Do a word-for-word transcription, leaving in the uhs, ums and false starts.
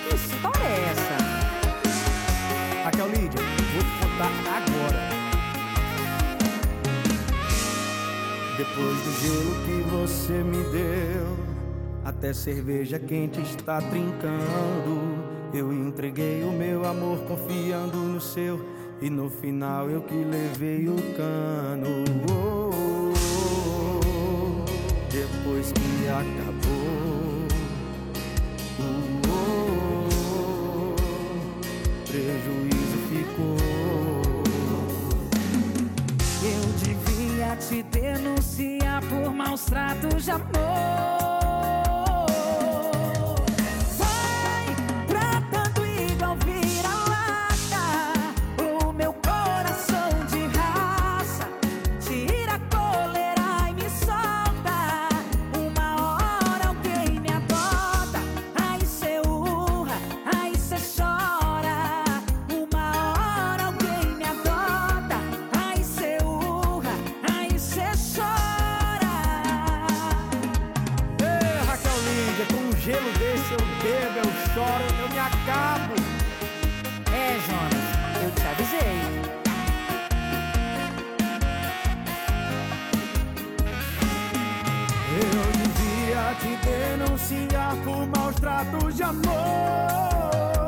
Que história é essa? Raquel Lídia, vou te contar agora. Depois do gelo que você me deu, até cerveja quente está trincando. Eu entreguei o meu amor confiando no seu, e no final eu que levei o cano. Oh, oh, oh, depois que acabou, oh, oh, oh, prejuízo ficou. Eu devia te denunciar por maus tratos de amor. Com um gelo desse eu bebo, eu choro, eu me acabo. É, Jonas, eu te avisei. Eu devia te denunciar por maus tratos de amor.